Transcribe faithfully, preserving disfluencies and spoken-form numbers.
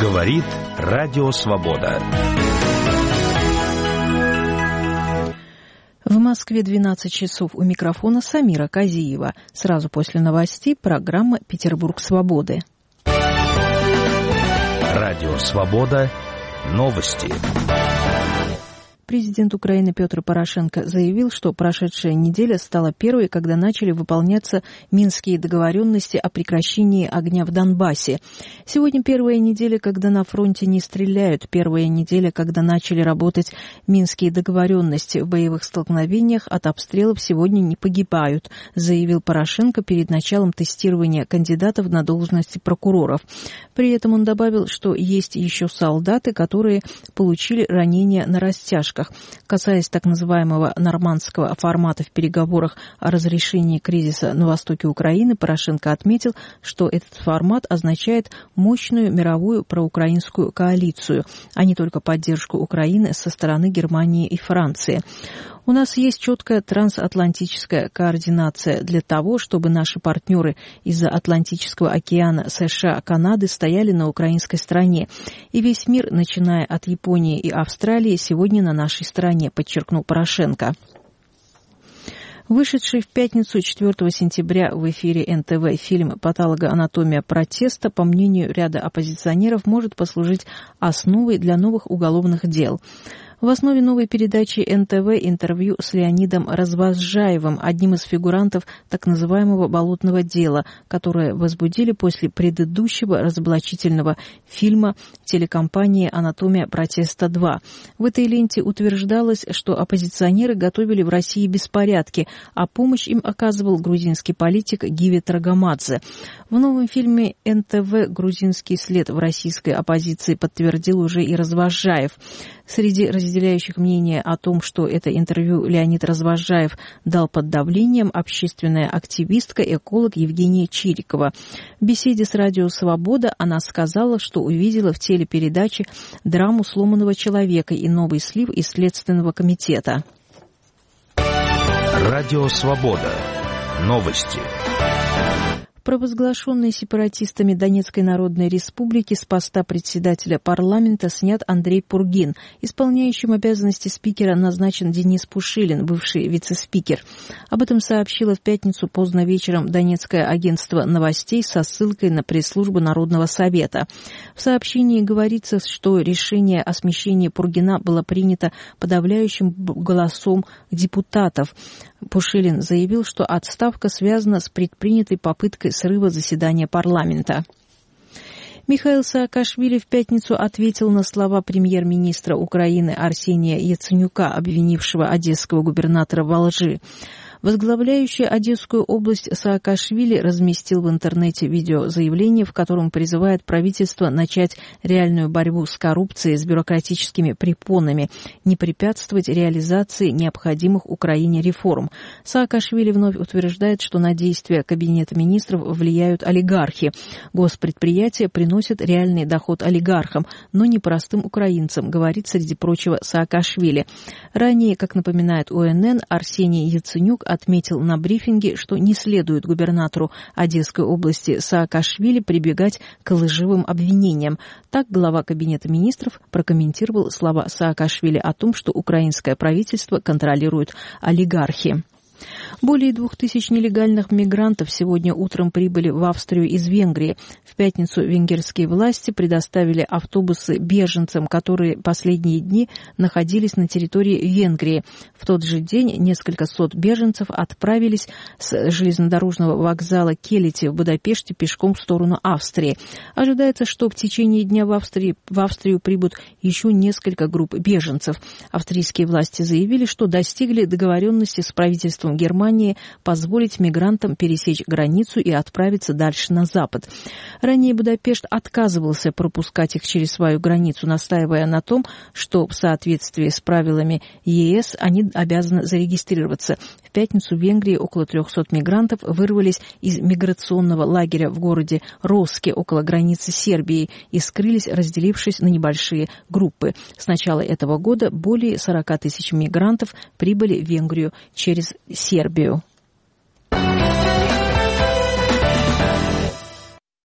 Говорит Радио Свобода. В Москве двенадцать часов. У микрофона Самира Казиева. Сразу после новостей программа «Петербург свободы». Радио Свобода. Новости. Президент Украины Петр Порошенко заявил, что прошедшая неделя стала первой, когда начали выполняться Минские договоренности о прекращении огня в Донбассе. Сегодня первая неделя, когда на фронте не стреляют, первая неделя, когда начали работать Минские договоренности. В боевых столкновениях от обстрелов сегодня не погибают, заявил Порошенко перед началом тестирования кандидатов на должности прокуроров. При этом он добавил, что есть еще солдаты, которые получили ранения на растяжках. Касаясь так называемого нормандского формата в переговорах о разрешении кризиса на востоке Украины, Порошенко отметил, что этот формат означает мощную мировую проукраинскую коалицию, а не только поддержку Украины со стороны Германии и Франции. У нас есть четкая трансатлантическая координация для того, чтобы наши партнеры из-за Атлантического океана, США, Канады стояли на украинской стороне. И весь мир, начиная от Японии и Австралии, сегодня на нашей стороне, подчеркнул Порошенко. Вышедший в пятницу четвёртого сентября в эфире эн тэ вэ фильм «Патологоанатомия протеста», по мнению ряда оппозиционеров, может послужить основой для новых уголовных дел. В основе новой передачи эн тэ вэ интервью с Леонидом Развозжаевым, одним из фигурантов так называемого «болотного дела», которое возбудили после предыдущего разоблачительного фильма телекомпании «Анатомия протеста два». В этой ленте утверждалось, что оппозиционеры готовили в России беспорядки, а помощь им оказывал грузинский политик Гиви Драгомадзе. В новом фильме эн тэ вэ грузинский след в российской оппозиции подтвердил уже и Развозжаев. Среди разделяющих мнение о том, что это интервью Леонид Развозжаев дал под давлением, общественная активистка, эколог Евгения Чирикова. В беседе с Радио Свобода она сказала, что увидела в телепередаче драму сломанного человека и новый слив из Следственного комитета. Радио Свобода. Новости. Провозглашенный сепаратистами Донецкой Народной Республики с поста председателя парламента снят Андрей Пургин. Исполняющим обязанности спикера назначен Денис Пушилин, бывший вице-спикер. Об этом сообщило в пятницу поздно вечером Донецкое агентство новостей со ссылкой на пресс-службу Народного совета. В сообщении говорится, что решение о смещении Пургина было принято подавляющим голосом депутатов. Пушилин заявил, что отставка связана с предпринятой попыткой срыва заседания парламента. Михаил Саакашвили в пятницу ответил на слова премьер-министра Украины Арсения Яценюка, обвинившего одесского губернатора во лжи. Возглавляющий Одесскую область Саакашвили разместил в интернете видеозаявление, в котором призывает правительство начать реальную борьбу с коррупцией, с бюрократическими препонами, не препятствовать реализации необходимых Украине реформ. Саакашвили вновь утверждает, что на действия Кабинета министров влияют олигархи. Госпредприятия приносят реальный доход олигархам, но не простым украинцам, говорит, среди прочего, Саакашвили. Ранее, как напоминает о эн эн, Арсений Яценюк отметил на брифинге, что не следует губернатору Одесской области Саакашвили прибегать к лживым обвинениям. Так глава Кабинета министров прокомментировал слова Саакашвили о том, что украинское правительство контролирует олигархи. Более двух тысяч нелегальных мигрантов сегодня утром прибыли в Австрию из Венгрии. В пятницу венгерские власти предоставили автобусы беженцам, которые последние дни находились на территории Венгрии. В тот же день несколько сот беженцев отправились с железнодорожного вокзала Келети в Будапеште пешком в сторону Австрии. Ожидается, что в течение дня в Австрии, в Австрию прибудут еще несколько групп беженцев. Австрийские власти заявили, что достигли договоренности с правительством Германии позволить мигрантам пересечь границу и отправиться дальше на запад. Ранее Будапешт отказывался пропускать их через свою границу, настаивая на том, что в соответствии с правилами е эс они обязаны зарегистрироваться. В пятницу в Венгрии около трехсот мигрантов вырвались из миграционного лагеря в городе Роске около границы Сербии и скрылись, разделившись на небольшие группы. С начала этого года более сорока тысяч мигрантов прибыли в Венгрию через Сербию.